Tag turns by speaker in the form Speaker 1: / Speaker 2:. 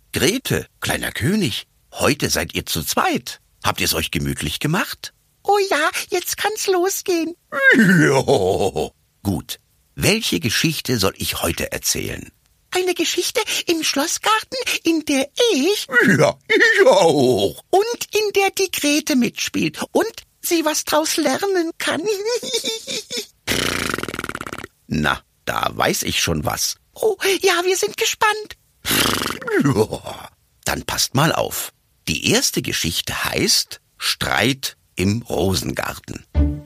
Speaker 1: Grete, kleiner König, heute seid ihr zu zweit. Habt ihr's euch gemütlich gemacht?
Speaker 2: Oh ja, jetzt kann's losgehen.
Speaker 1: Jo. Gut. Welche Geschichte soll ich heute erzählen?
Speaker 2: Eine Geschichte im Schlossgarten, in der ich
Speaker 1: Ja, ich auch.
Speaker 2: und in der die Grete mitspielt und sie was draus lernen kann.
Speaker 1: Na, da weiß ich schon was.
Speaker 2: Oh, ja, wir sind gespannt.
Speaker 1: Ja. Dann passt mal auf. Die erste Geschichte heißt Streit im Rosengarten.